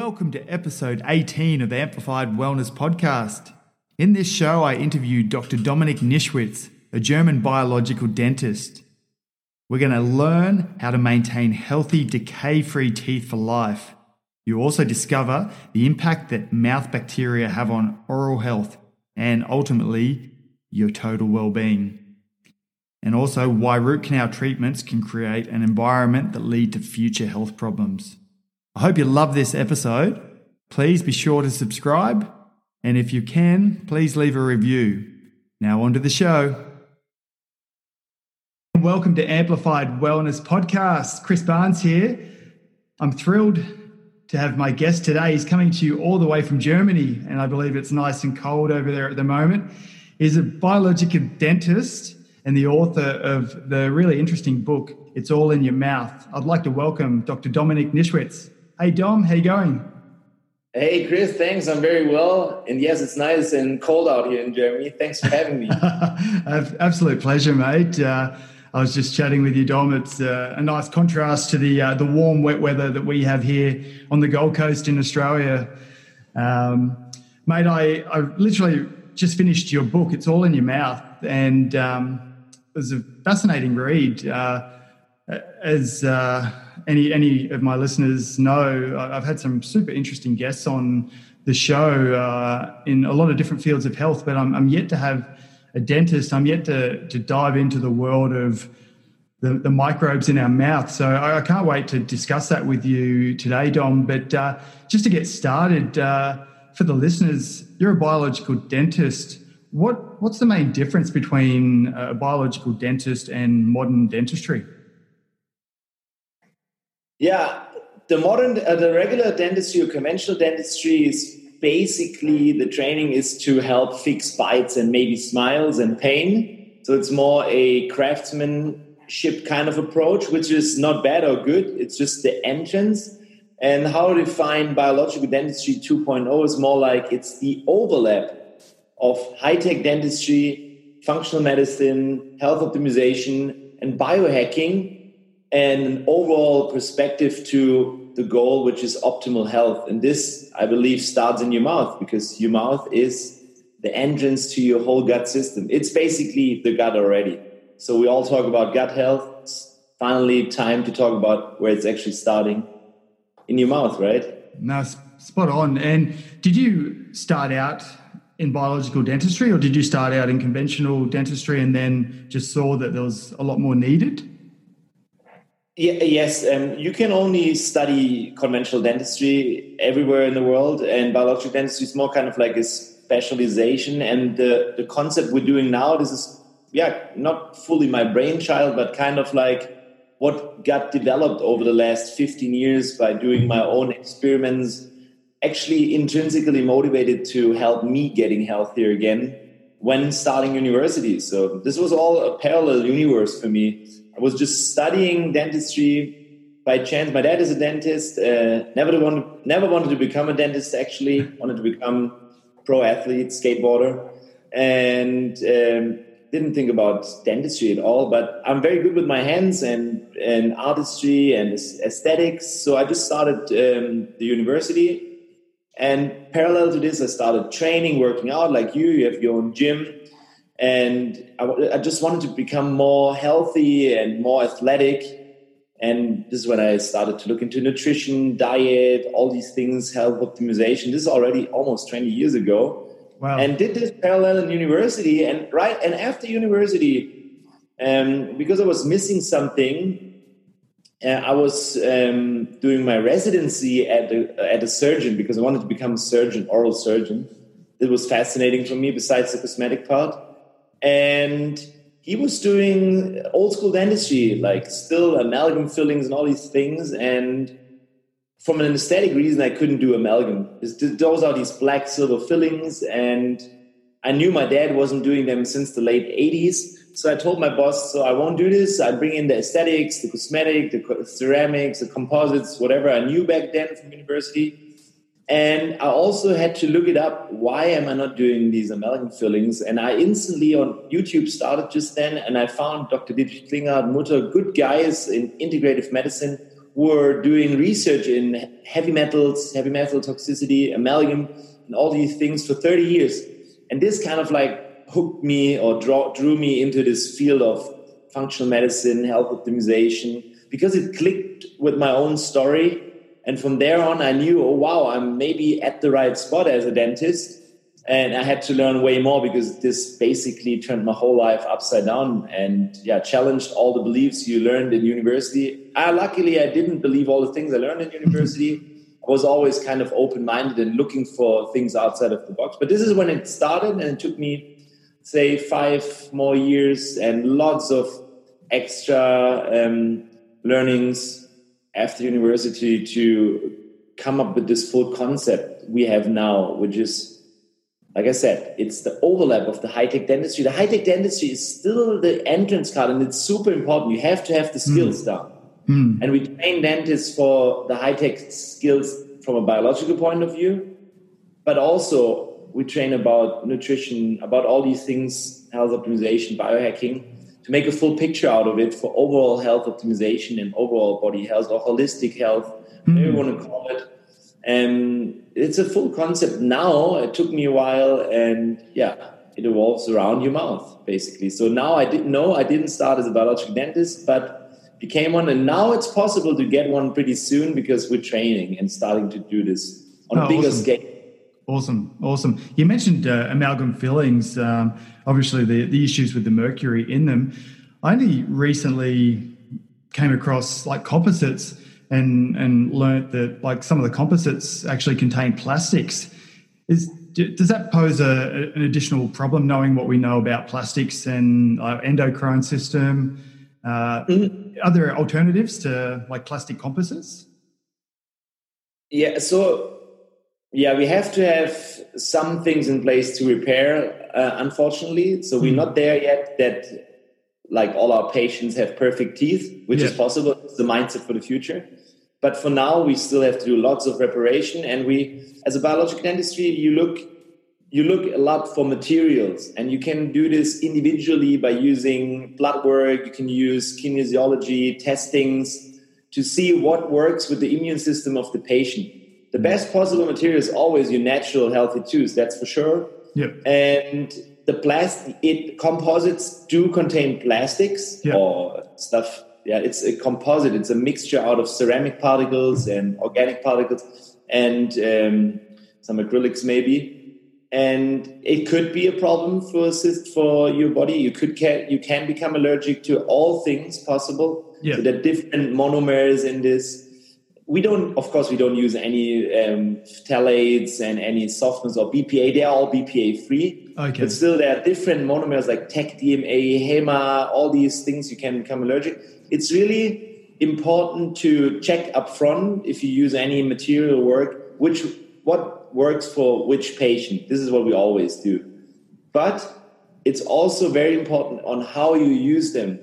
Welcome to episode 18 of the Amplified Wellness Podcast. In this show, I interviewed Dr. Dominik Nischwitz, a German biological dentist. We're going to learn how to maintain healthy, decay-free teeth for life. You also discover the impact that mouth bacteria have on oral health and ultimately your total well-being. And also why root canal treatments can create an environment that lead to future health problems. I hope you love this episode. Please be sure to subscribe. And if you can, please leave a review. Now on to the show. Welcome to Amplified Wellness Podcast. Chris Barnes here. I'm thrilled to have my guest today. He's coming to you all the way from Germany, and I believe it's nice and cold over there at the moment. He's a biological dentist and the author of the really interesting book, It's All in Your Mouth. I'd like to welcome Dr. Dominik Nischwitz. Hey, Dom, how you going? Hey, Chris, thanks. I'm very well. And yes, it's nice and cold out here in Germany. Thanks for having me. Absolute pleasure, mate. I was just chatting with you, Dom. It's a nice contrast to the warm, wet weather that we have here on the Gold Coast in Australia. Mate, I literally just finished your book, It's All in Your Mouth, and it was a fascinating read. As any of my listeners know, I've had some super interesting guests on the show in a lot of different fields of health, but I'm yet to have a dentist. I'm yet to dive into the world of the microbes in our mouth. So I can't wait to discuss that with you today, Dom. But just to get started, for the listeners, you're a biological dentist. What's the main difference between a biological dentist and modern dentistry? Yeah, the regular dentistry or conventional dentistry is basically the training is to help fix bites and maybe smiles and pain. So it's more a craftsmanship kind of approach, which is not bad or good. It's just the entrance. And how to define biological dentistry 2.0 is more like it's the overlap of high-tech dentistry, functional medicine, health optimization, and biohacking, and an overall perspective to the goal, which is optimal health. And this, I believe, starts in your mouth, because your mouth is the entrance to your whole gut system. It's basically the gut already. So we all talk about gut health. It's finally time to talk about where it's actually starting in your mouth, right? No, spot on. And did you start out in biological dentistry, or did you start out in conventional dentistry and then just saw that there was a lot more needed? Yes, you can only study conventional dentistry everywhere in the world, and biological dentistry is more kind of like a specialization. And the concept we're doing now, this is, not fully my brainchild, but kind of like what got developed over the last 15 years by doing my own experiments, actually intrinsically motivated to help me getting healthier again when starting university. So this was all a parallel universe for me. I was just studying dentistry by chance. My dad is a dentist. Never wanted to become a dentist, actually. Wanted to become pro athlete, skateboarder. And didn't think about dentistry at all. But I'm very good with my hands and artistry and aesthetics. So I just started the university. And parallel to this, I started training, working out like you. You have your own gym. And I just wanted to become more healthy and more athletic. And this is when I started to look into nutrition, diet, all these things, health optimization. This is already almost 20 years ago. Wow. And did this parallel in university. And after university, because I was missing something, I was doing my residency at a surgeon, because I wanted to become a surgeon, oral surgeon. It was fascinating for me, besides the cosmetic part. And he was doing old school dentistry, like still amalgam fillings and all these things. And from an aesthetic reason, I couldn't do amalgam. Those are these black silver fillings. And I knew my dad wasn't doing them since the late 80s. So I told my boss, so I won't do this. I bring in the aesthetics, the cosmetic, the ceramics, the composites, whatever I knew back then from university. And I also had to look it up. Why am I not doing these amalgam fillings? And I instantly on YouTube started just then, and I found Dr. Dietrich Klinghardt, Mutter, good guys in integrative medicine were doing research in heavy metal toxicity, amalgam, and all these things for 30 years. And this kind of like hooked me or drew me into this field of functional medicine, health optimization, because it clicked with my own story. And from there on, I knew, oh, wow, I'm maybe at the right spot as a dentist. And I had to learn way more because this basically turned my whole life upside down and challenged all the beliefs you learned in university. Luckily, I didn't believe all the things I learned in university. I was always kind of open-minded and looking for things outside of the box. But this is when it started, and it took me, say, 5 more years and lots of extra learnings after university to come up with this full concept we have now, which is, like I said, it's the overlap of the high-tech dentistry. The high-tech dentistry is still the entrance card, and it's super important. You have to have the skills down. And we train dentists for the high-tech skills from a biological point of view, but also we train about nutrition, about all these things, health optimization, biohacking, to make a full picture out of it for overall health optimization and overall body health or holistic health, whatever you want to call it. And it's a full concept now. It took me a while, and it evolves around your mouth, basically. So now I didn't start as a biological dentist, but became one. And now it's possible to get one pretty soon because we're training and starting to do this on a bigger scale. Awesome. You mentioned amalgam fillings, obviously the issues with the mercury in them. I only recently came across like composites and learnt that like some of the composites actually contain plastics. Does that pose an additional problem, knowing what we know about plastics and endocrine system? Are there alternatives to like plastic composites? We have to have some things in place to repair, unfortunately. So we're not there yet that like all our patients have perfect teeth, which is possible. It's the mindset for the future. But for now, we still have to do lots of reparation. And we, as a biological dentistry, you look a lot for materials. And you can do this individually by using blood work. You can use kinesiology, testings to see what works with the immune system of the patient. The best possible material is always your natural healthy tooth, that's for sure. And the composites do contain plastics or stuff. It's a composite. It's a mixture out of ceramic particles and organic particles and some acrylics maybe. And it could be a problem for your body. You can become allergic to all things possible. So there are different monomers in this. We don't use any phthalates and any softeners or BPA. They are all BPA free. Okay. But still, there are different monomers like TEC-DMA, HEMA, all these things you can become allergic. It's really important to check up front if you use any material work, what works for which patient. This is what we always do. But it's also very important on how you use them.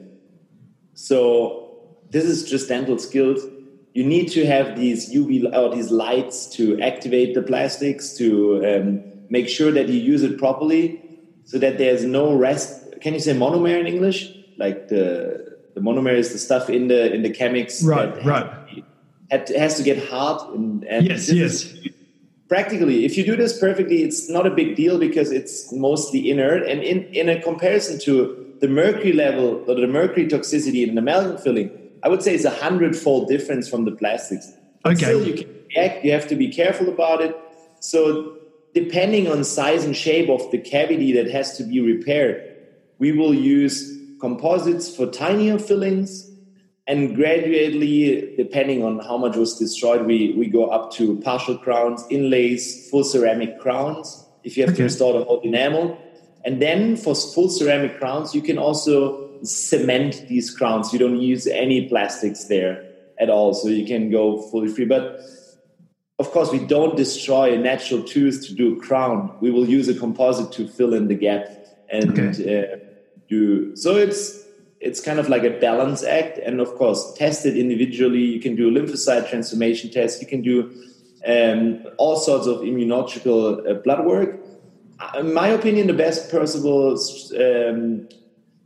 So this is just dental skills. You need to have these UV or these lights to activate the plastics, to make sure that you use it properly so that there's no rest. Can you say monomer in English? Like the monomer is the stuff in the chemics. Right. It has to get hard. And yes. Practically, if you do this perfectly, it's not a big deal because it's mostly inert. And in a comparison to the mercury level or the mercury toxicity in an amalgam filling, I would say it's 100-fold difference from the plastics. But still, you have to be careful about it. So depending on size and shape of the cavity that has to be repaired, we will use composites for tinier fillings. And gradually, depending on how much was destroyed, we go up to partial crowns, inlays, full ceramic crowns, if you have to restore the whole enamel. And then for full ceramic crowns, you can also cement these crowns. You don't use any plastics there at all, so you can go fully free. But of course, we don't destroy a natural tooth to do a crown. We will use a composite to fill in the gap and do. So it's kind of like a balance act. And of course, test it individually. You can do a lymphocyte transformation test. You can do all sorts of immunological blood work. In my opinion, the best possible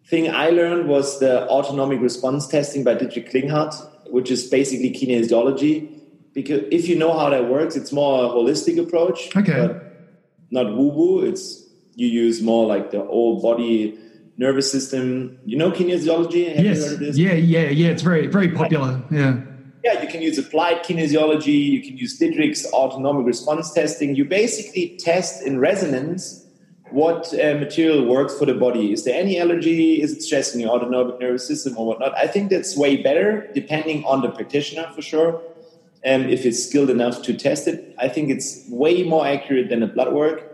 thing I learned was the autonomic response testing by Dietrich Klinghardt, which is basically kinesiology. Because if you know how that works, it's more a holistic approach, but not woo-woo. You use more like the whole body nervous system. You know kinesiology? Have you heard of this? Yeah. It's very, very popular. Yeah. Yeah, you can use applied kinesiology. You can use Dietrich's autonomic response testing. You basically test in resonance what material works for the body. Is there any allergy? Is it stressing your autonomic nervous system or whatnot? I think that's way better, depending on the practitioner for sure. If it's skilled enough to test it, I think it's way more accurate than a blood work.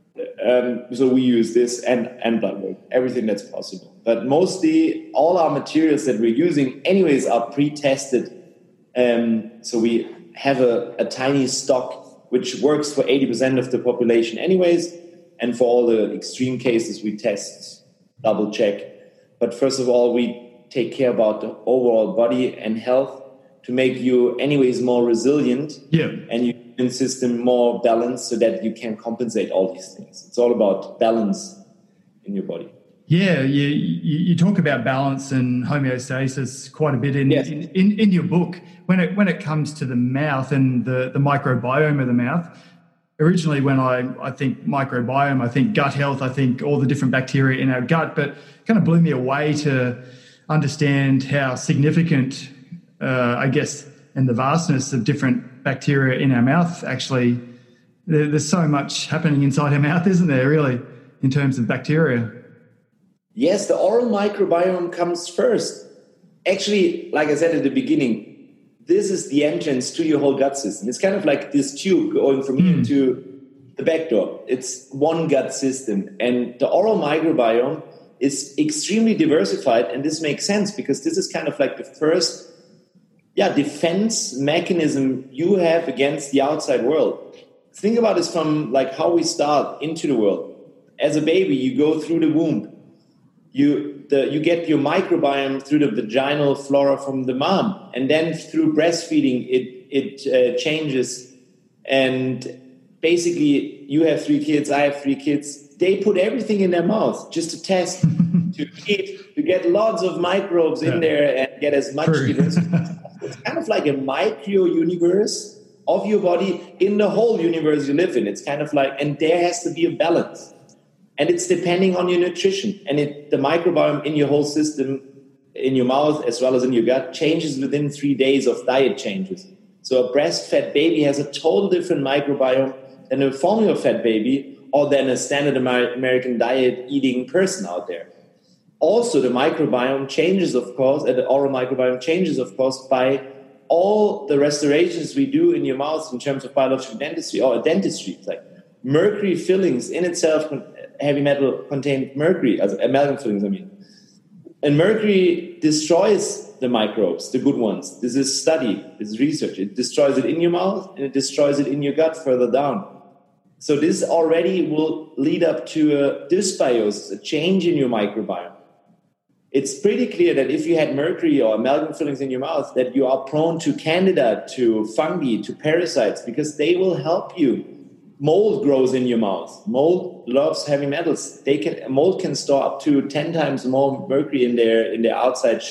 So we use this and blood work, everything that's possible. But mostly all our materials that we're using anyways are pre-tested. So we have a tiny stock which works for 80% of the population anyways. And for all the extreme cases, we test, double check. But first of all, we take care about the overall body and health to make you anyways more resilient and your immune system more balanced so that you can compensate all these things. It's all about balance in your body. Yeah, you talk about balance and homeostasis quite a bit in your book. When it comes to the mouth and the microbiome of the mouth, originally when I think microbiome, I think gut health, I think all the different bacteria in our gut, but it kind of blew me away to understand how significant, I guess, and the vastness of different bacteria in our mouth. Actually, there's so much happening inside our mouth, isn't there, really, in terms of bacteria? Yes, the oral microbiome comes first. Actually, like I said at the beginning, this is the entrance to your whole gut system. It's kind of like this tube going from here to the back door. It's one gut system. And the oral microbiome is extremely diversified. And this makes sense because this is kind of like the first defense mechanism you have against the outside world. Think about this from like how we start into the world. As a baby, you go through the womb. You get your microbiome through the vaginal flora from the mom, and then through breastfeeding, it changes. And basically, you have 3 kids, I have 3 kids. They put everything in their mouth just to test, to eat, to get lots of microbes in there and get as much diversity. It's kind of like a micro universe of your body in the whole universe you live in. It's kind of like, and there has to be a balance. And it's depending on your nutrition. And the microbiome in your whole system, in your mouth as well as in your gut, changes within 3 days of diet changes. So a breastfed baby has a total different microbiome than a formula-fed baby or than a standard American diet eating person out there. Also, the microbiome changes, of course, and the oral microbiome changes, of course, by all the restorations we do in your mouth in terms of biological dentistry or dentistry. It's like mercury fillings in itself, heavy metal contain mercury, as amalgam fillings, I mean. And mercury destroys the microbes, the good ones. This is study, this is research. It destroys it in your mouth and it destroys it in your gut further down. So this already will lead up to a dysbiosis, a change in your microbiome. It's pretty clear that if you had mercury or amalgam fillings in your mouth, that you are prone to candida, to fungi, to parasites, because they will help you. Mold grows in your mouth. Mold loves heavy metals. Mold can store up to 10 times more mercury in their outside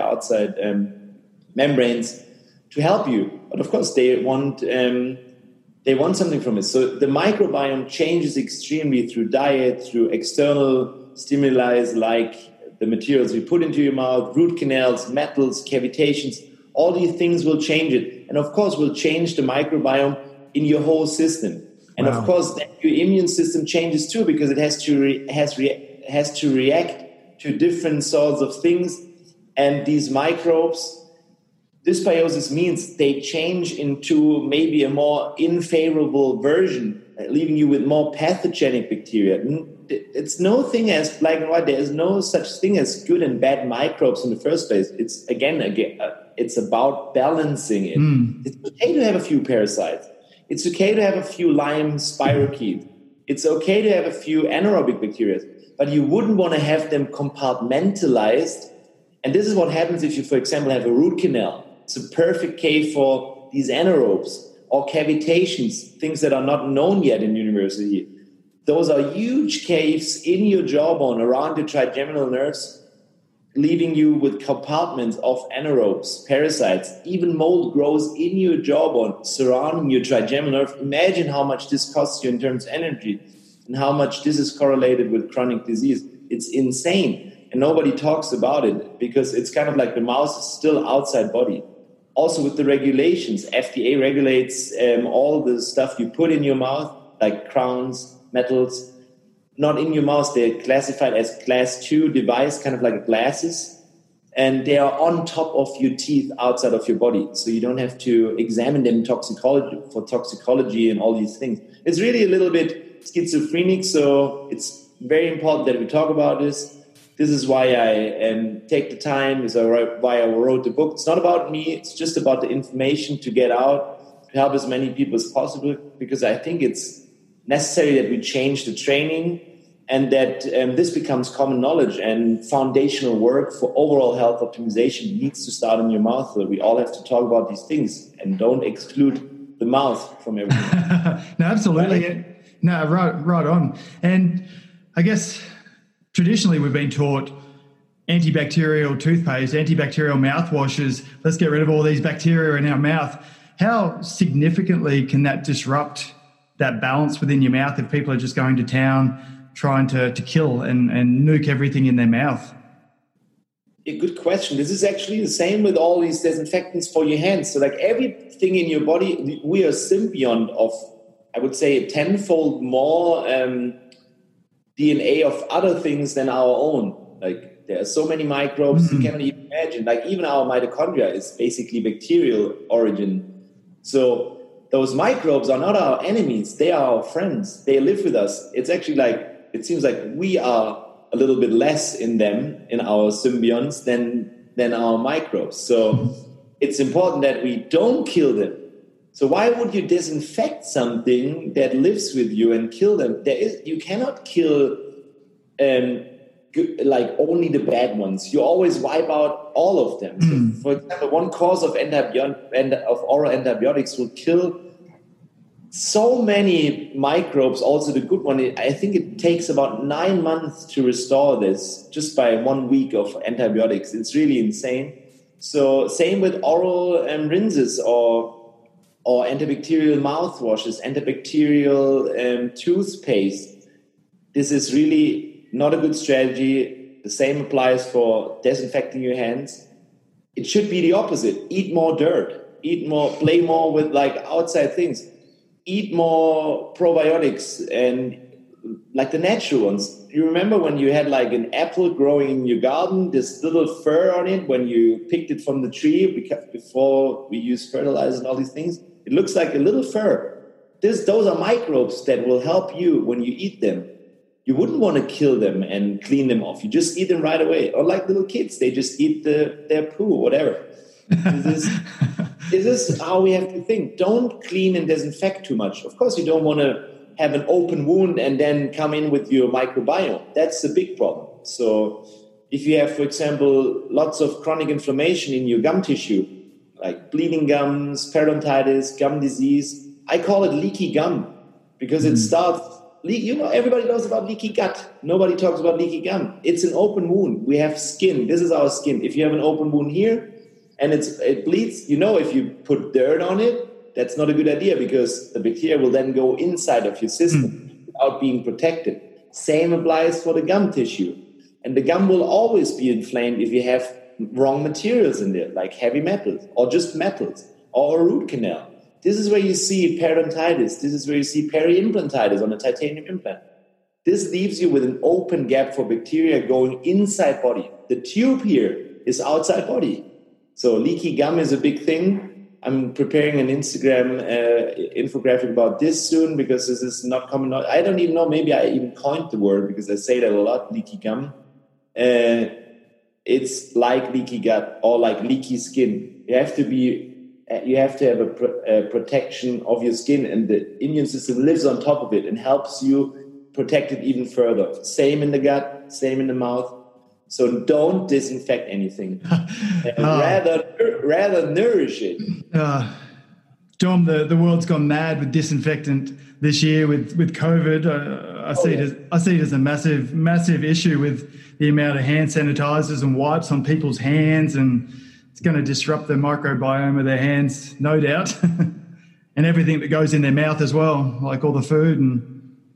membranes to help you. But of course, they want something from it. So the microbiome changes extremely through diet, through external stimuli like the materials we put into your mouth, root canals, metals, cavitations. All these things will change it, and of course, will change the microbiome in your whole system. And of course, then your immune system changes too, because it has to react to different sorts of things. And these microbes, dysbiosis means they change into maybe a more unfavorable version, leaving you with more pathogenic bacteria. It's no thing as black and white. There is no such thing as good and bad microbes in the first place. It's again, it's about balancing it. It's okay to have a few parasites. It's okay to have a few Lyme spirochetes. It's okay to have a few anaerobic bacteria, but you wouldn't want to have them compartmentalized. And this is what happens if you, for example, have a root canal. It's a perfect cave for these anaerobes or cavitations, things that are not known yet in university. Those are huge caves in your jawbone around your trigeminal nerves leaving you with compartments of anaerobes, parasites. Even mold grows in your jawbone, surrounding your trigeminal nerve. Imagine how much this costs you in terms of energy and how much this is correlated with chronic disease. It's insane. And nobody talks about it because it's kind of like the mouse is still outside body. Also with the regulations, FDA regulates all the stuff you put in your mouth, like crowns, metals, not in your mouth. They're classified as class 2 device, kind of like glasses. And they are on top of your teeth outside of your body. So you don't have to examine them for toxicology and all these things. It's really a little bit schizophrenic. So it's very important that we talk about this. This is why I take the time, why I wrote the book. It's not about me. It's just about the information to get out, to help as many people as possible, because I think it's necessary that we change the training and that this becomes common knowledge, and foundational work for overall health optimization needs to start in your mouth. So we all have to talk about these things and don't exclude the mouth from everything. No, absolutely. Right? No, right on. And I guess traditionally, we've been taught antibacterial toothpaste, antibacterial mouthwashes. Let's get rid of all these bacteria in our mouth. How significantly can that disrupt that balance within your mouth if people are just going to town trying to kill and nuke everything in their mouth? A good question. This is actually the same with all these disinfectants for your hands. So like everything in your body, we are a symbiont of, I would say, 10-fold more DNA of other things than our own. Like there are so many microbes you cannot even imagine. Like even our mitochondria is basically bacterial origin. So those microbes are not our enemies. They are our friends. They live with us. It's actually like, it seems like we are a little bit less in them, in our symbionts than our microbes. So it's important that we don't kill them. So why would you disinfect something that lives with you and kill them? You cannot kill like only the bad ones. You always wipe out all of them. So for example, one course of oral antibiotics will kill so many microbes, also the good one. I think it takes about 9 months to restore this just by 1 week of antibiotics. It's really insane. So same with oral rinses or antibacterial mouthwashes, antibacterial toothpaste. This is really not a good strategy. The same applies for disinfecting your hands. It should be the opposite. Eat more dirt. Eat more, play more with like outside things. Eat more probiotics and like the natural ones. You remember when you had like an apple growing in your garden, this little fur on it when you picked it from the tree before we use fertilizer and all these things? It looks like a little fur. Those are microbes that will help you when you eat them. You wouldn't want to kill them and clean them off. You just eat them right away. Or like little kids, they just eat their poo or whatever. This is how we have to think. Don't clean and disinfect too much. Of course, you don't want to have an open wound and then come in with your microbiome. That's a big problem. So if you have, for example, lots of chronic inflammation in your gum tissue, like bleeding gums, periodontitis, gum disease, I call it leaky gum because it starts, everybody knows about leaky gut. Nobody talks about leaky gum. It's an open wound. We have skin. This is our skin. If you have an open wound here and it bleeds, if you put dirt on it, that's not a good idea because the bacteria will then go inside of your system without being protected. Same applies for the gum tissue. And the gum will always be inflamed if you have wrong materials in there, like heavy metals or just metals or a root canal. This is where you see periodontitis. This is where you see peri-implantitis on a titanium implant. This leaves you with an open gap for bacteria going inside body. The tube here is outside body. So leaky gum is a big thing. I'm preparing an Instagram infographic about this soon because this is not common. I don't even know. Maybe I even coined the word because I say that a lot, leaky gum. It's like leaky gut or like leaky skin. You have to have a protection of your skin, and the immune system lives on top of it and helps you protect it even further. Same in the gut, same in the mouth. So don't disinfect anything. Rather nourish it. Dom, the world's gone mad with disinfectant this year with COVID. I see it as a massive issue with the amount of hand sanitizers and wipes on people's hands, and it's going to disrupt the microbiome of their hands, no doubt, and everything that goes in their mouth as well, like all the food and.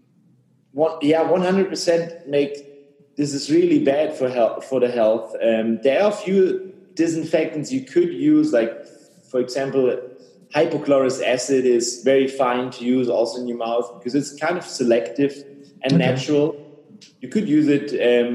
100% this is really bad for the health. There are a few disinfectants you could use, like, for example, hypochlorous acid is very fine to use also in your mouth because it's kind of selective and natural. You could use it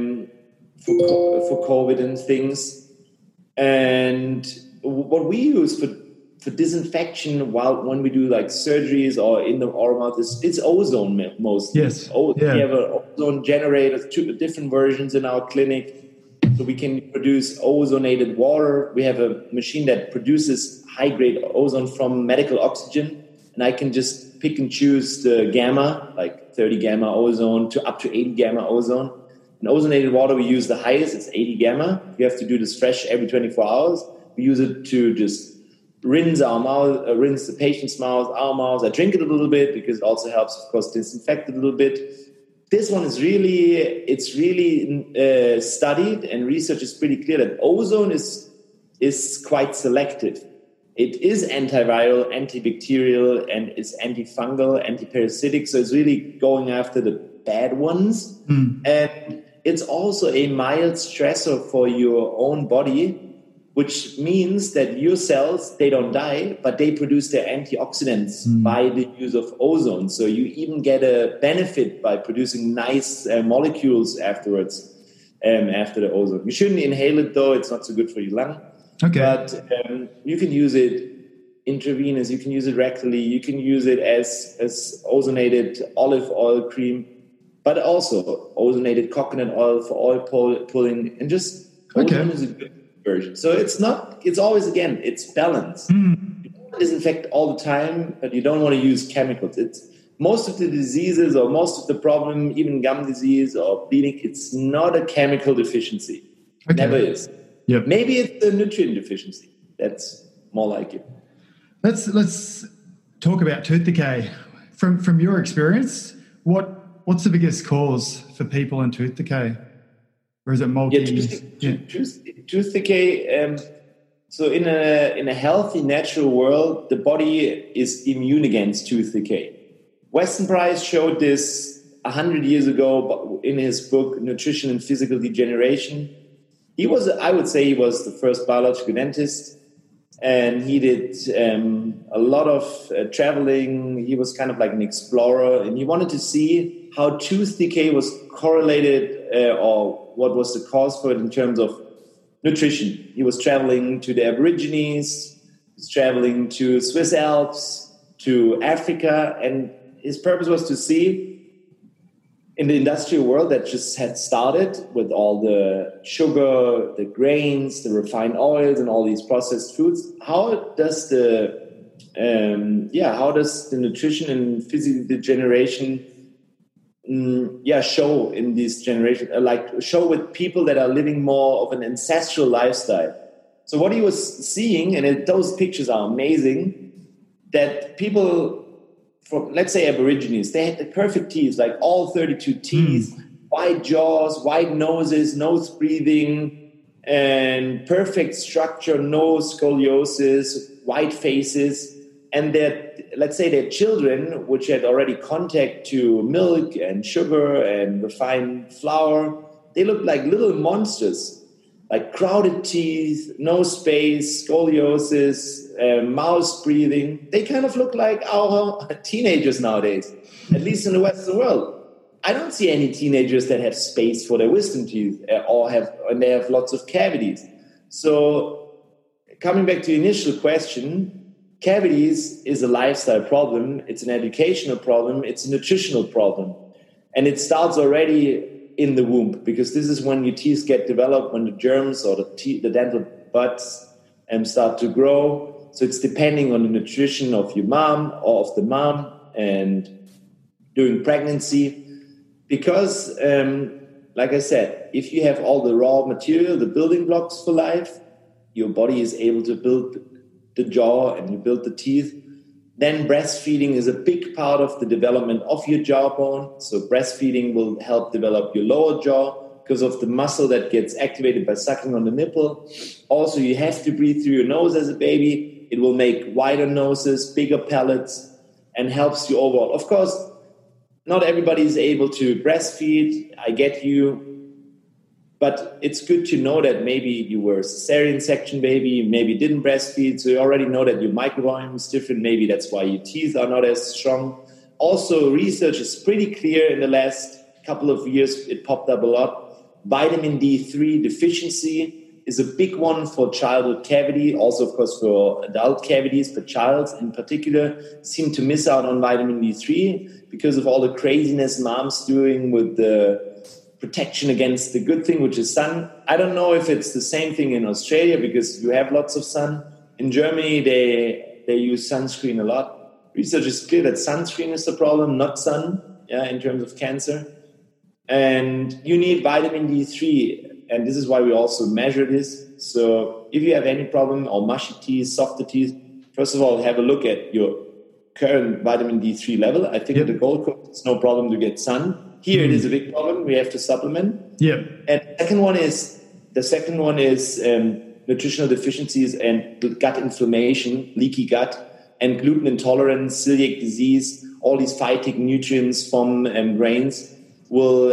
for COVID and things. And what we use for disinfection when we do like surgeries or in our mouth it's ozone mostly. Yes. We have an ozone generator, 2 different versions in our clinic. So we can produce ozonated water. We have a machine that produces high-grade ozone from medical oxygen. And I can just pick and choose the gamma, like 30 gamma ozone to up to 80 gamma ozone. In ozonated water, we use the highest, it's 80 gamma. We have to do this fresh every 24 hours. We use it to just rinse our mouth, rinse the patient's mouth, our mouths. I drink it a little bit because it also helps, of course, disinfect it a little bit. This one is really studied, and research is pretty clear that ozone is quite selective. It is antiviral, antibacterial, and it's antifungal, antiparasitic. So it's really going after the bad ones. And it's also a mild stressor for your own body, which means that your cells, they don't die, but they produce their antioxidants by the use of ozone. So you even get a benefit by producing nice molecules afterwards, after the ozone. You shouldn't inhale it, though. It's not so good for your lung. Okay. But you can use it intravenous. You can use it rectally. You can use it as ozonated olive oil cream, but also ozonated coconut oil for oil pulling. And just ozone is a good version. So it's always, again, it's balance. You don't disinfect all the time, but you don't want to use chemicals. It's most of the diseases or most of the problem, even gum disease or bleeding, it's not a chemical deficiency. It never is. Yep. Maybe it's a nutrient deficiency. That's more like it. Let's talk about tooth decay. From your experience, what's the biggest cause for people in tooth decay? Or is it tooth decay. So in a healthy, natural world, the body is immune against tooth decay. Weston Price showed this 100 years ago in his book Nutrition and Physical Degeneration. I would say he was the first biological dentist, and he did a lot of traveling. He was kind of like an explorer, and he wanted to see how tooth decay was correlated or what was the cause for it in terms of nutrition. He was traveling to the Aborigines, he was traveling to Swiss Alps, to Africa, and his purpose was to see in the industrial world that just had started with all the sugar, the grains, the refined oils, and all these processed foods, how does the nutrition and physical degeneration show in this generation, show with people that are living more of an ancestral lifestyle. So what he was seeing, and those pictures are amazing, that people from, let's say, Aborigines, they had the perfect teeth, like all 32 teeth, wide jaws, wide noses, nose breathing, and perfect structure, no scoliosis, white faces. And let's say their children, which had already contact to milk and sugar and refined flour, they looked like little monsters, like crowded teeth, no space, scoliosis, mouse breathing. They kind of look like our teenagers nowadays, at least in the Western world. I don't see any teenagers that have space for their wisdom teeth and they have lots of cavities. So coming back to the initial question, cavities is a lifestyle problem. It's an educational problem. It's a nutritional problem. And it starts already in the womb, because this is when your teeth get developed, when the germs or the dental buds start to grow. So it's depending on the nutrition of your mom or of the mom and during pregnancy. Because, like I said, if you have all the raw material, the building blocks for life, your body is able to build the jaw and you build the teeth Then breastfeeding is a big part of the development of your jawbone. So breastfeeding will help develop your lower jaw because of the muscle that gets activated by sucking on the nipple. Also, you have to breathe through your nose as a baby. It will make wider noses, bigger palates, and helps you overall. Of course, not everybody is able to breastfeed. I get you. But it's good to know that maybe you were a cesarean section baby, maybe didn't breastfeed, so you already know that your microbiome is different. Maybe that's why your teeth are not as strong. Also, research is pretty clear in the last couple of years. It popped up a lot. Vitamin D3 deficiency is a big one for childhood cavity, also, of course, for adult cavities, but childs in particular seem to miss out on vitamin D3 because of all the craziness mom's doing with the protection against the good thing, which is sun. I don't know if it's the same thing in Australia because you have lots of sun. In Germany, they use sunscreen a lot. Research is clear that sunscreen is the problem, not sun, in terms of cancer. And you need vitamin D3, and this is why we also measure this. So if you have any problem or mushy teeth, softer teeth, first of all, have a look at your current vitamin D3 level. I think at the Gold Coast, it's no problem to get sun. Here it is a big problem. We have to supplement. Yeah. And the second one is nutritional deficiencies and gut inflammation, leaky gut, and gluten intolerance, celiac disease. All these phytic nutrients from grains will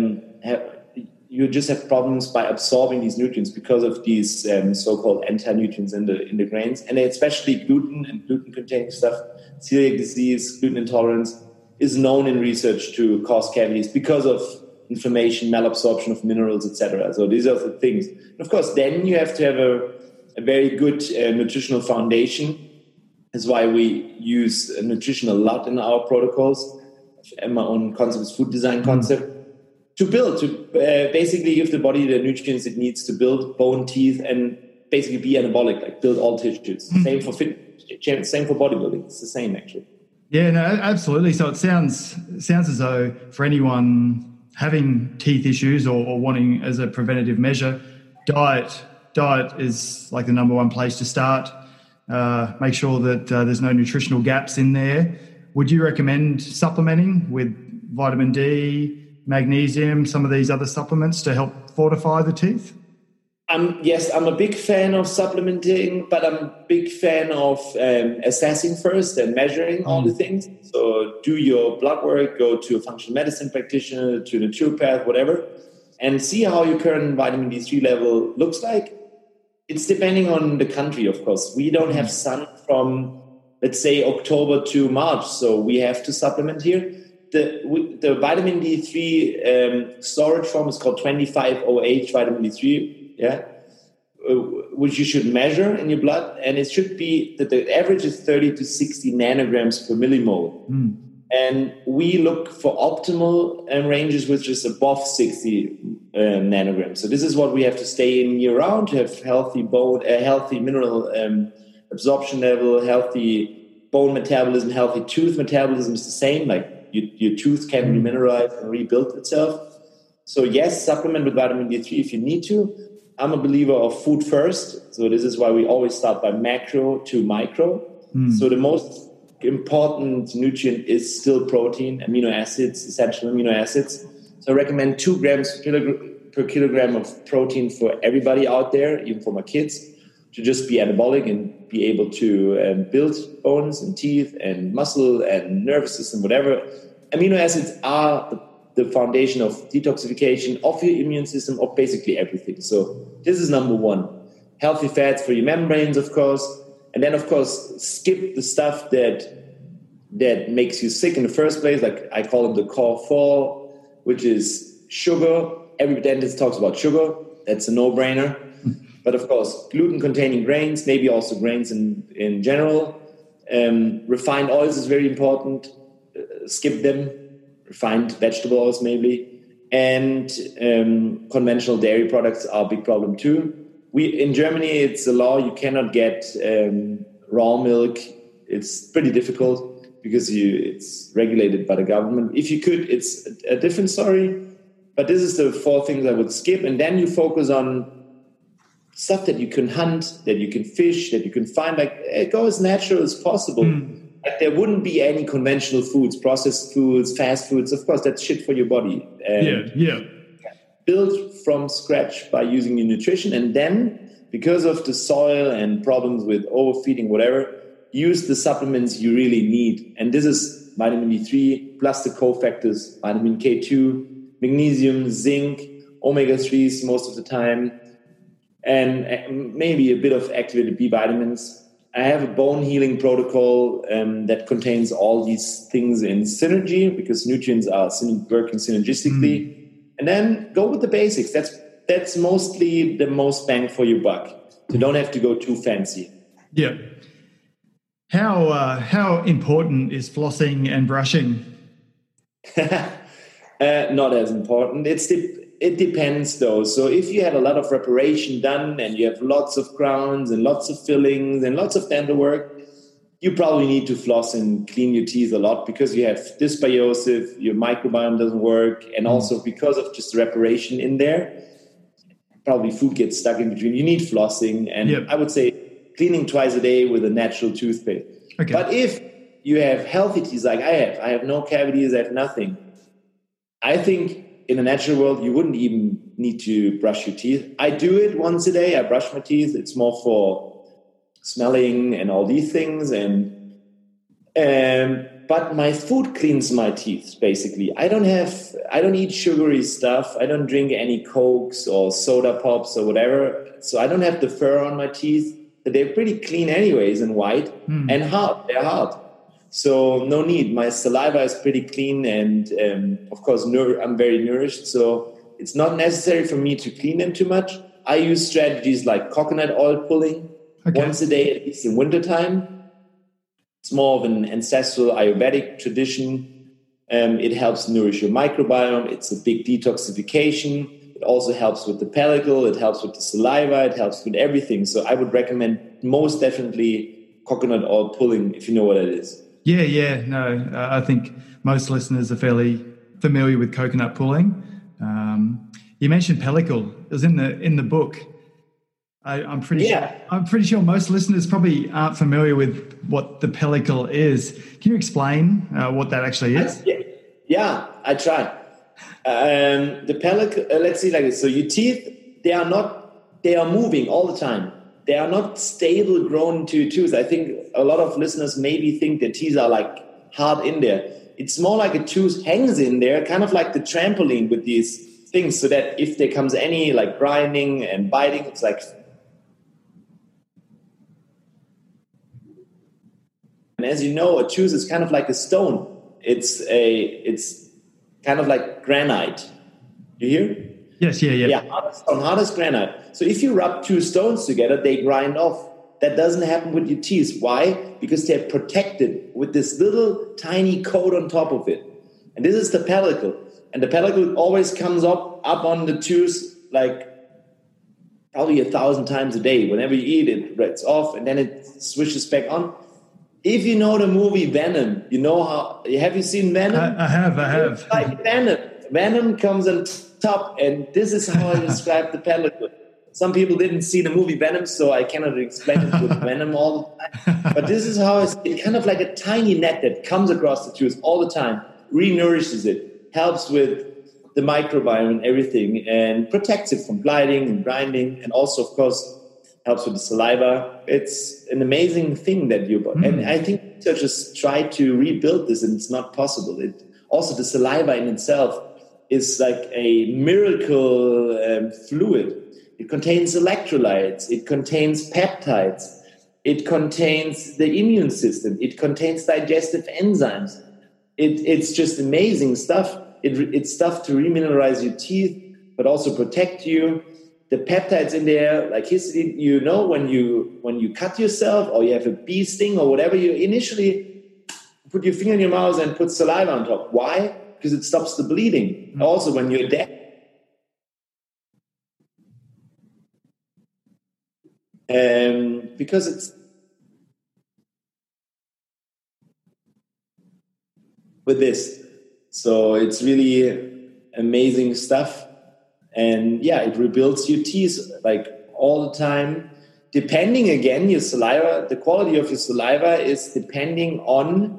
you just have problems by absorbing these nutrients because of these so-called anti-nutrients in the grains, and especially gluten and gluten-containing stuff. Celiac disease, gluten intolerance is known in research to cause cavities because of inflammation, malabsorption of minerals, etc. So these are the things. And of course, then you have to have a very good nutritional foundation. That's why we use nutrition a lot in our protocols. And my own concept is food design concept. To basically give the body the nutrients it needs to build bone, teeth, and basically be anabolic, like build all tissues. Same for fitness, same for bodybuilding. It's the same, actually. Yeah, no, absolutely. So it sounds as though for anyone having teeth issues or wanting as a preventative measure, diet is like the number one place to start. Make sure that there's no nutritional gaps in there. Would you recommend supplementing with vitamin D, magnesium, some of these other supplements to help fortify the teeth? Yes, I'm a big fan of supplementing, but I'm a big fan of assessing first and measuring all the things. So do your blood work, go to a functional medicine practitioner, to a naturopath, whatever, and see how your current vitamin D3 level looks like. It's depending on the country, of course. We don't have sun from, let's say, October to March, so we have to supplement here. The vitamin D3 storage form is called 25OH vitamin D3. Which you should measure in your blood, and it should be that the average is 30 to 60 nanograms per millimole. And we look for optimal ranges which is above 60 nanograms. So this is what we have to stay in year round to have healthy bone, healthy mineral absorption level, healthy bone metabolism, healthy tooth metabolism is the same. Like your tooth can remineralize and rebuild itself. So yes, supplement with vitamin D3 if you need to. I'm a believer of food first. So this is why we always start by macro to micro. So the most important nutrient is still protein, amino acids, essential amino acids. So I recommend 2 grams per kilogram of protein for everybody out there, even for my kids, to just be anabolic and be able to build bones and teeth and muscle and nervous system, whatever. Amino acids are the foundation of detoxification of your immune system, of basically everything. So this is number one. Healthy fats for your membranes, of course. And then, of course, skip the stuff that makes you sick in the first place. Like I call them the core 4, which is sugar. Every dentist talks about sugar. That's a no-brainer. But, of course, gluten-containing grains, maybe also grains in general. Refined oils is very important. Skip them. Refined vegetable oils maybe, and conventional dairy products are a big problem too. In Germany, it's a law, you cannot get raw milk. It's pretty difficult because it's regulated by the government. If you could, it's a different story, but this is the 4 things I would skip, and then you focus on stuff that you can hunt, that you can fish, that you can find, like go as natural as possible. Like, there wouldn't be any conventional foods, processed foods, fast foods. Of course, that's shit for your body. And build from scratch by using your nutrition, and then because of the soil and problems with overfeeding, whatever, use the supplements you really need. And this is vitamin D3 plus the cofactors, vitamin K2, magnesium, zinc, omega-3s most of the time, and maybe a bit of activated B vitamins. I have a bone healing protocol that contains all these things in synergy, because nutrients are working synergistically. And then go with the basics. That's mostly the most bang for your buck. So don't have to go too fancy. Yeah. How important is flossing and brushing? Not as important. It depends though. So if you have a lot of reparation done and you have lots of crowns and lots of fillings and lots of dental work, you probably need to floss and clean your teeth a lot, because you have dysbiosis, your microbiome doesn't work, and also because of just reparation in there, probably food gets stuck in between. You need flossing, and I would say cleaning twice a day with a natural toothpaste. Okay. But if you have healthy teeth like I have no cavities, I have nothing, I think in a natural world, you wouldn't even need to brush your teeth. I do it once a day. I brush my teeth. It's more for smelling and all these things. But my food cleans my teeth, basically. I don't eat sugary stuff. I don't drink any Cokes or soda pops or whatever. So I don't have the fur on my teeth. They're pretty clean anyways and white and hard. They're hard. So no need. My saliva is pretty clean, and of course I'm very nourished. So it's not necessary for me to clean them too much. I use strategies like coconut oil pulling once a day, at least in wintertime. It's more of an ancestral Ayurvedic tradition. It helps nourish your microbiome. It's a big detoxification. It also helps with the pellicle. It helps with the saliva. It helps with everything. So I would recommend most definitely coconut oil pulling, if you know what it is. Yeah. No, I think most listeners are fairly familiar with coconut pulling. You mentioned pellicle. It was in the book. I'm pretty sure most listeners probably aren't familiar with what the pellicle is. Can you explain what that actually is? Yeah, I try. The pellicle, let's see like this. So your teeth, they are moving all the time. They are not stable grown into your tooth. I think a lot of listeners maybe think their teeth are like hard in there. It's more like a tooth hangs in there, kind of like the trampoline with these things, so that if there comes any like grinding and biting, it's like. And as you know, a tooth is kind of like a stone. It's kind of like granite. You hear? Yes, yeah. Yeah, hard as granite. So if you rub two stones together, they grind off. That doesn't happen with your teeth. Why? Because they're protected with this little tiny coat on top of it. And this is the pellicle. And the pellicle always comes up on the tooth like probably 1,000 times a day. Whenever you eat it, it's off and then it swishes back on. If you know the movie Venom, you know how. Have you seen Venom? I have. It's like Venom. Venom comes on top, and this is how I describe the pellicle. Some people didn't see the movie Venom, so I cannot explain it with Venom all the time. But this is how it's kind of like a tiny net that comes across the tooth all the time, re-nourishes it, helps with the microbiome and everything, and protects it from blighting and grinding, and also, of course, helps with the saliva. It's an amazing thing that and I think researchers try to rebuild this, and it's not possible. Also, the saliva in itself is like a miracle fluid. It contains electrolytes. It contains peptides. It contains the immune system. It contains digestive enzymes. It's just amazing stuff. It's stuff to remineralize your teeth, but also protect you. The peptides in there, like histidine, you know, when you cut yourself or you have a bee sting or whatever, you initially put your finger in your mouth and put saliva on top. Why? Because it stops the bleeding. Mm-hmm. Also, when you're dead. Because it's with this. So it's really amazing stuff. And yeah, it rebuilds your teeth like all the time. depending again, your saliva, the quality of your saliva is depending on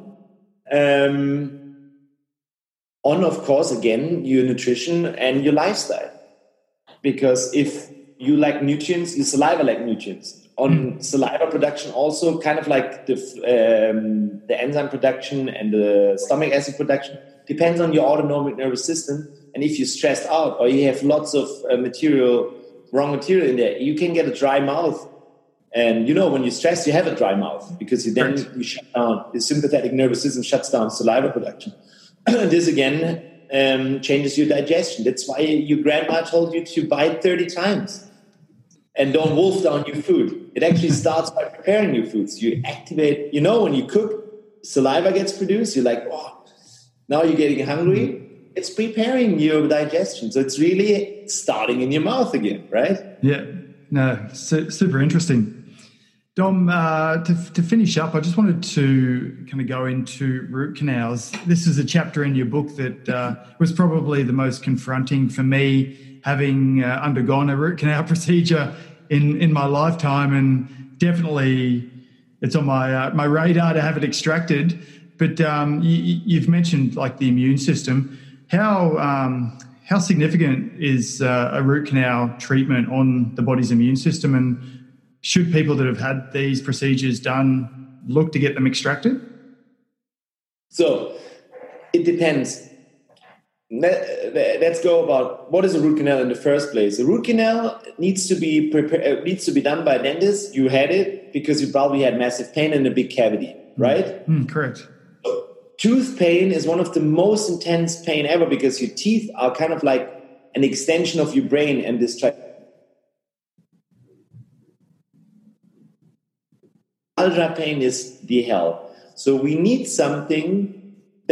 of course, again, your nutrition and your lifestyle. Because if you like nutrients, your saliva like nutrients. On saliva production, also kind of like the enzyme production and the stomach acid production depends on your autonomic nervous system. And if you're stressed out or you have lots of wrong material in there, you can get a dry mouth. And when you're stressed, you have a dry mouth because you shut down, the sympathetic nervous system shuts down saliva production. This again changes your digestion. That's why your grandma told you to bite 30 times and don't wolf down your food. It actually starts by preparing your foods. You activate, when you cook, saliva gets produced. You're like, oh, now you're getting hungry. It's preparing your digestion. So it's really starting in your mouth again, right? Yeah, no, super interesting. Dom, to finish up, I just wanted to kind of go into root canals. This is a chapter in your book that was probably the most confronting for me, having undergone a root canal procedure in my lifetime, and definitely it's on my radar to have it extracted. But you've mentioned like the immune system. How significant is a root canal treatment on the body's immune system, and should people that have had these procedures done look to get them extracted? So it depends. Let's go about what is a root canal in the first place. A root canal needs to be done by a dentist. You had it because you probably had massive pain and a big cavity, right? Correct. So, tooth pain is one of the most intense pain ever because your teeth are kind of like an extension of your brain, and this ultra pain is the hell. So we need something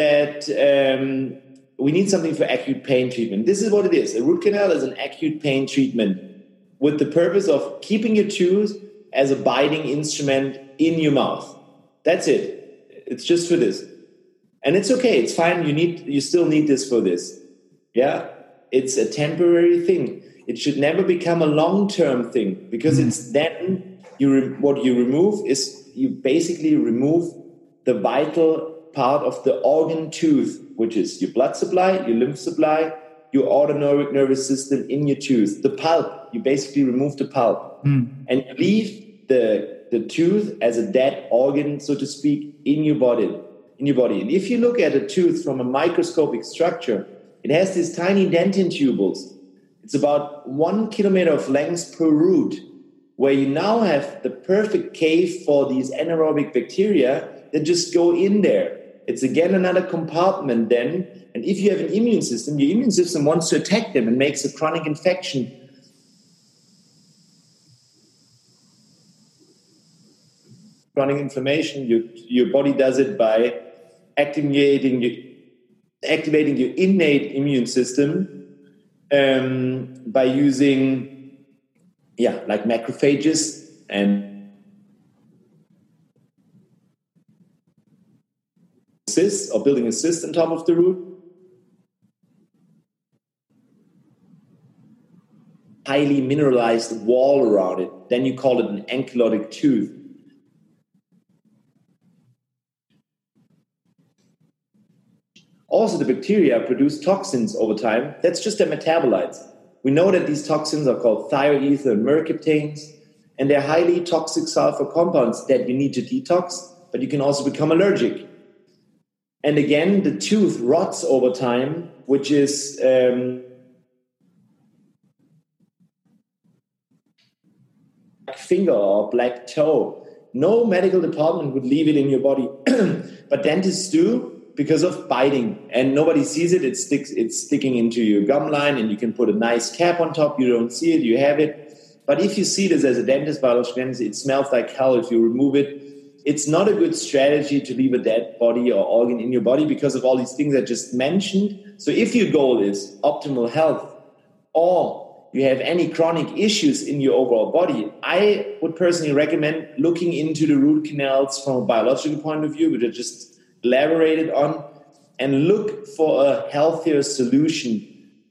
for acute pain treatment. This is what it is. A root canal is an acute pain treatment with the purpose of keeping your tooth as a biting instrument in your mouth. That's it. It's just for this. And it's okay. It's fine. You still need this for this. Yeah. It's a temporary thing. It should never become a long-term thing because it's then what you remove is you basically remove the vital part of the organ tooth, which is your blood supply, your lymph supply, your autonomic nervous system in your tooth. The pulp, you basically remove the pulp and you leave the tooth as a dead organ, so to speak, in your body. And if you look at a tooth from a microscopic structure, it has these tiny dentin tubules. It's about 1 kilometer of length per root, where you now have the perfect cave for these anaerobic bacteria that just go in there. It's again another compartment then. And if you have an immune system, your immune system wants to attack them and makes a chronic infection. Chronic inflammation, your body does it by activating your innate immune system by using like macrophages and cysts, or building a cyst on top of the root. Highly mineralized wall around it. Then you call it an ankylotic tooth. Also, the bacteria produce toxins over time. That's just their metabolites. We know that these toxins are called thioether and mercaptanes, and they're highly toxic sulfur compounds that you need to detox, but you can also become allergic. And again, the tooth rots over time, which is black finger or black toe. No medical department would leave it in your body, but dentists do, because of biting, and nobody sees it. It's sticking into your gum line, and you can put a nice cap on top. You don't see it, you have it. But if you see this as a dentist, biological dentist, it smells like hell if you remove it. It's not a good strategy to leave a dead body or organ in your body because of all these things I just mentioned. So if your goal is optimal health, or you have any chronic issues in your overall body, I would personally recommend looking into the root canals from a biological point of view, which I just elaborated on, and look for a healthier solution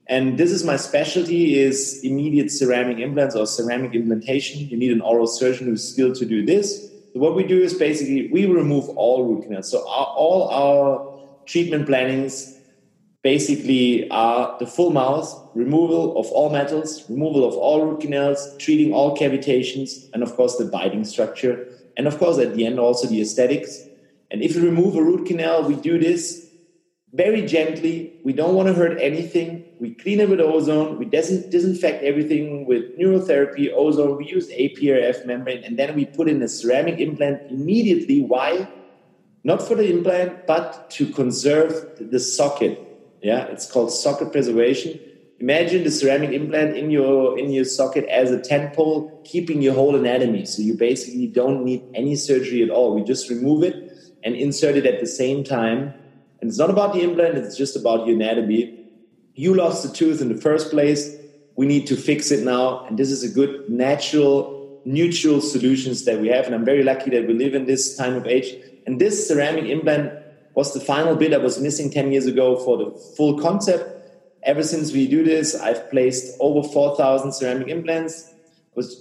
And this is my specialty, is immediate ceramic implants or ceramic implantation. You need an oral surgeon who's skilled to do this. So what we do is basically we remove all root canals. So all our treatment plannings basically are the full mouth, removal of all metals, removal of all root canals, treating all cavitations, and of course the biting structure. And of course at the end also the aesthetics. And if you remove a root canal, we do this very gently. We don't want to hurt anything. We clean it with ozone. We disinfect everything with neurotherapy, ozone. We use APRF membrane, and then we put in a ceramic implant immediately. Why? Not for the implant, but to conserve the socket. Yeah, it's called socket preservation. Imagine the ceramic implant in your socket as a tent pole, keeping your whole anatomy. So you basically don't need any surgery at all. We just remove it and insert it at the same time. And it's not about the implant, it's just about your anatomy. You lost the tooth in the first place. We need to fix it now. And this is a good natural, neutral solutions that we have. And I'm very lucky that we live in this time of age. And this ceramic implant was the final bit I was missing 10 years ago for the full concept. Ever since we do this, I've placed over 4,000 ceramic implants. Was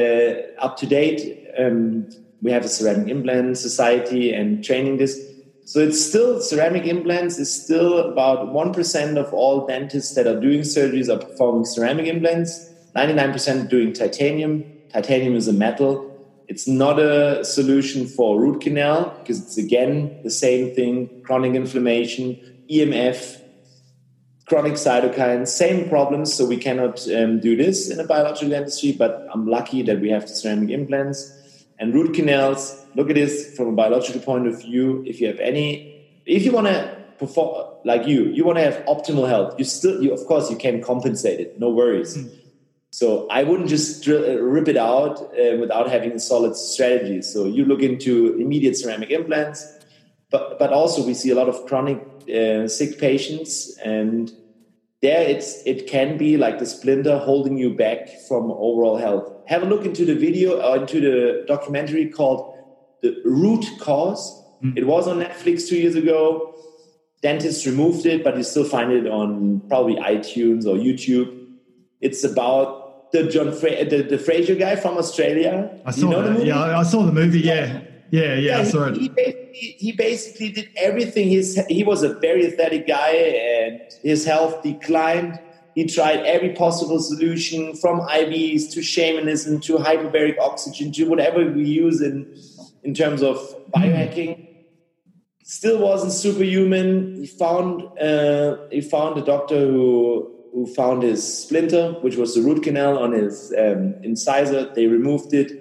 up to date. We have a ceramic implant society and training this. So it's still, ceramic implants is still about 1% of all dentists that are doing surgeries are performing ceramic implants. 99% doing titanium. Titanium is a metal. It's not a solution for root canal because it's, again, the same thing, chronic inflammation, EMF, chronic cytokines, same problems. So we cannot do this in a biological dentistry, but I'm lucky that we have the ceramic implants. And root canals, look at this from a biological point of view. If you want to perform like you want to have optimal health, of course, you can compensate it, no worries. So I wouldn't just rip it out without having a solid strategy. So you look into immediate ceramic implants, but also we see a lot of chronic sick patients, and there it can be like the splinter holding you back from overall health. Have a look into the video or into the documentary called The Root Cause. It was on Netflix 2 years ago. Dentists removed it, but you still find it on probably iTunes or YouTube. It's about the Fraser guy from Australia. I saw the movie? Yeah, I saw the movie. Yeah, I saw it. He basically did everything. He was a very athletic guy, and his health declined. He tried every possible solution, from IVs to shamanism to hyperbaric oxygen to whatever we use in terms of biohacking. Still wasn't superhuman. He found a doctor who found his splinter, which was the root canal on his incisor. They removed it.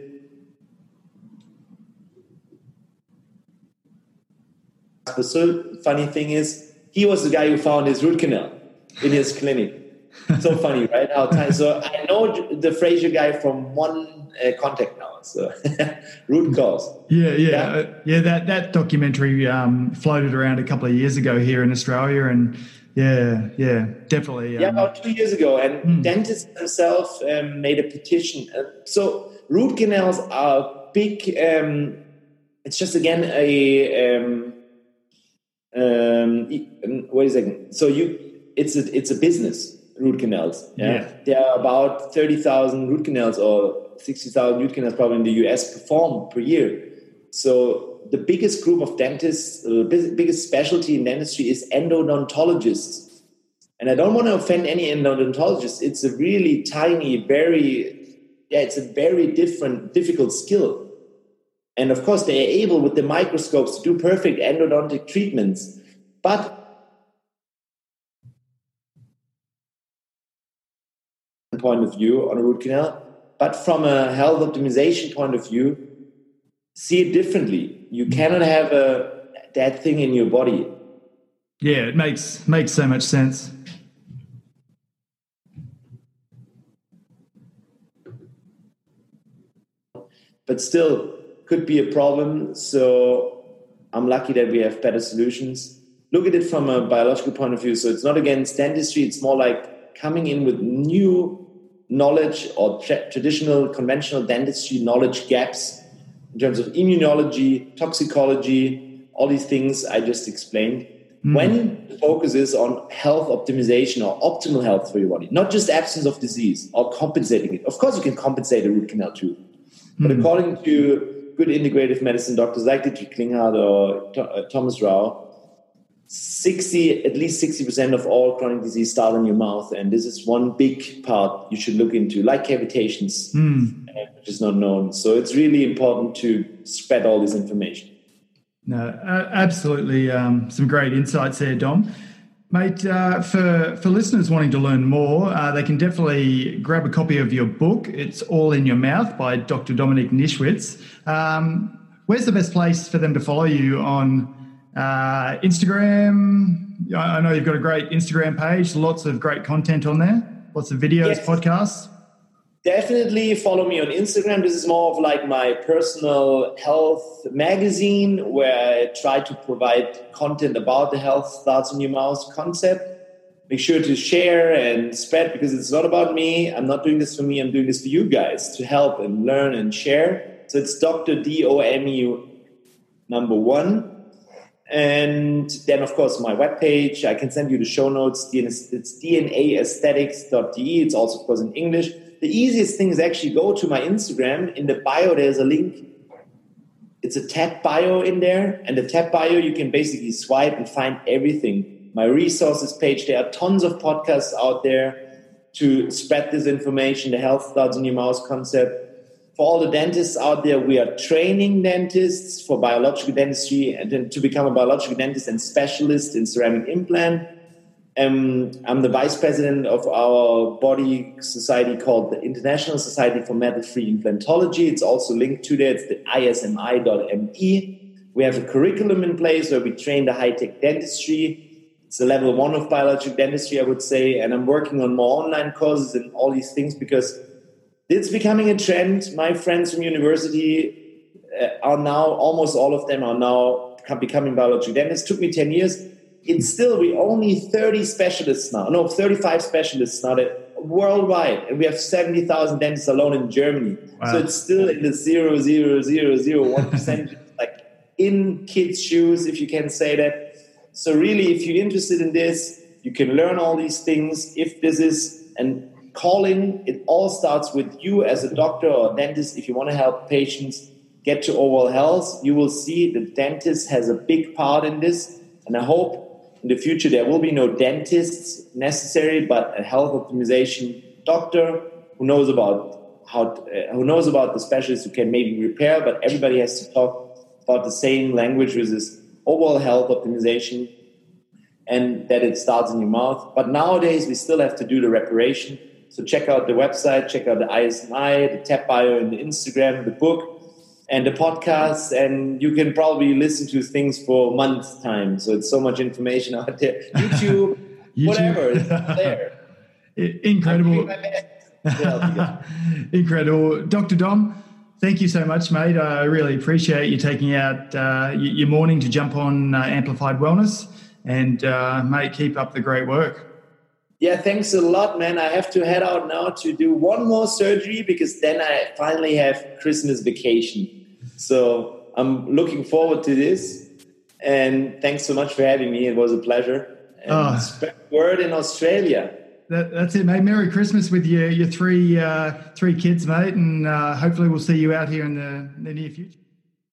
The so funny thing is, he was the guy who found his root canal in his clinic. So funny, right? So I know the Fraser guy from one contact now. So root cause. Yeah. That documentary floated around a couple of years ago here in Australia, and yeah, definitely. About 2 years ago, and dentists themselves made a petition. So root canals are big. It's just again wait a second. So it's a business. Root canals. Yeah. There are about 30,000 root canals or 60,000 root canals probably in the US performed per year. So the biggest group of dentists, the biggest specialty in dentistry is endodontologists. And I don't want to offend any endodontologists. It's a really tiny, it's a very difficult skill. And of course, they are able with the microscopes to do perfect endodontic treatments. But point of view on a root canal, but from a health optimization point of view, see it differently. You cannot have that thing in your body. Yeah, it makes so much sense. But still, could be a problem. So I'm lucky that we have better solutions. Look at it from a biological point of view. So it's not against dentistry. It's more like coming in with new knowledge or traditional conventional dentistry knowledge gaps in terms of immunology, toxicology, all these things I just explained. when the focus is on health optimization or optimal health for your body, not just absence of disease or compensating it. Of course, you can compensate a root canal too. But according to good integrative medicine doctors like Dietrich Klinghardt or Thomas Rau, at least 60% of all chronic disease start in your mouth. And this is one big part you should look into, like cavitations, which is not known. So it's really important to spread all this information. No, absolutely. Some great insights there, Dom. Mate, for listeners wanting to learn more, they can definitely grab a copy of your book. It's All in Your Mouth by Dr. Dominik Nischwitz. Where's the best place for them to follow you on Instagram? I know you've got a great Instagram page, lots of great content on there, lots of videos, podcasts. Definitely follow me on Instagram. This is more of like my personal health magazine where I try to provide content about the health starts in your mouth concept. Make sure to share and spread, because it's not about me. I'm not doing this for me. I'm doing this for you guys to help and learn and share. So it's Dr. DOMU number 1. And then, of course, my webpage. I can send you the show notes. It's dnaesthetics.de. It's also, of course, in English. The easiest thing is actually go to my Instagram. In the bio, there's a link. It's a tab bio in there. And the tab bio, you can basically swipe and find everything. My resources page, there are tons of podcasts out there to spread this information, the health starts in your mouth concept. For all the dentists out there, we are training dentists for biological dentistry and then to become a biological dentist and specialist in ceramic implant. I'm the vice president of our body society called the International Society for Metal-Free Implantology. It's also linked to that. It's the ISMI.me. We have a curriculum in place where we train the high-tech dentistry. It's a level 1 of biological dentistry, I would say. And I'm working on more online courses and all these things because it's becoming a trend. My friends from university are now, almost all of them are now becoming biological dentists. It took me 10 years. It's still, we only 35 specialists now worldwide. And we have 70,000 dentists alone in Germany. Wow. So it's still in the 0.0001%, like in kids' shoes, if you can say that. So really, if you're interested in this, you can learn all these things. If this is an calling, it all starts with you as a doctor or dentist. If you want to help patients get to overall health, you will see the dentist has a big part in this. And I hope in the future there will be no dentists necessary, but a health optimization doctor who knows about the specialist who can maybe repair, but everybody has to talk about the same language, which is overall health optimization, and that it starts in your mouth. But nowadays we still have to do the reparation. So check out the website, check out the ISMI, the tab bio in the Instagram, the book, and the podcast, and you can probably listen to things for months' time. So it's so much information out there. YouTube. Whatever, it's there. Incredible. Incredible. Dr. Dom, thank you so much, mate. I really appreciate you taking out your morning to jump on Amplified Wellness. And, mate, keep up the great work. Yeah, thanks a lot, man. I have to head out now to do one more surgery because then I finally have Christmas vacation. So I'm looking forward to this. And thanks so much for having me. It was a pleasure. And spread the word in Australia. That's it, mate. Merry Christmas with your three kids, mate. And hopefully we'll see you out here in the near future.